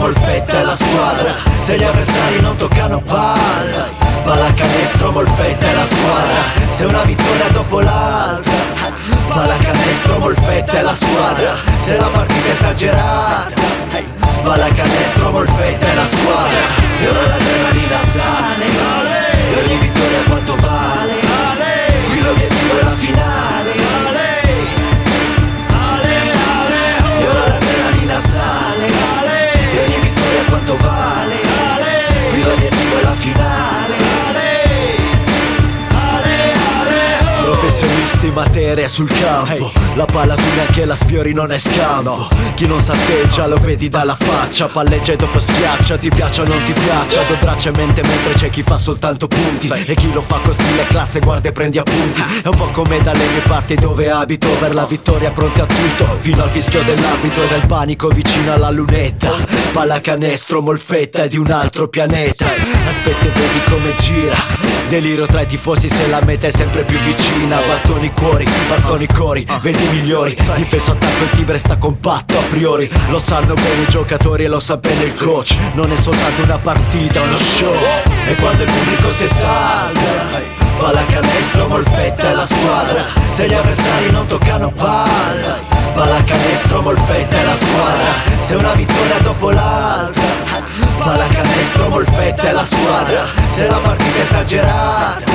Molfetta è la squadra, se gli avversari non toccano palla. Pallacanestro, Molfetta è la squadra, se una vittoria dopo l'altra. Pallacanestro, Molfetta è la squadra, se la partita è esagerata. Pallacanestro, Molfetta è la squadra, e ora l'adrenalina sale, e ogni vittoria quanto vale. Qui l'obiettivo è la finale, e ora l'adrenalina sale, e ogni vittoria quanto vale. Qui l'obiettivo è la finale. Professionisti, materia sul campo, la palla tu neanche la sfiori, non è scampo. Chi non salteggia lo vedi dalla faccia, palleggia e dopo schiaccia, ti piaccia o non ti piaccia. Due braccia e mente mentre c'è chi fa soltanto punti, e chi lo fa con stile classe guarda e prendi appunti. È un po' come dalle mie parti dove abito, per la vittoria pronti a tutto, fino al fischio dell'arbitro e del panico vicino alla lunetta. Pallacanestro, Molfetta è di un altro pianeta. Aspetta e vedi come gira, delirio tra i tifosi se la meta è sempre più vicina. Battoni cuori, partono i cori, vedi i migliori. Difeso attacco, il timbre sta compatto a priori. Lo sanno bene i giocatori e lo sa bene il coach. Non è soltanto una partita, è uno show. E quando il pubblico si esalta, pallacanestro, Molfetta è la squadra, se gli avversari non toccano palla. Pallacanestro, Molfetta è la squadra, se una vittoria dopo l'altra. Pallacanestro, Molfetta è la squadra, se la partita è esagerata.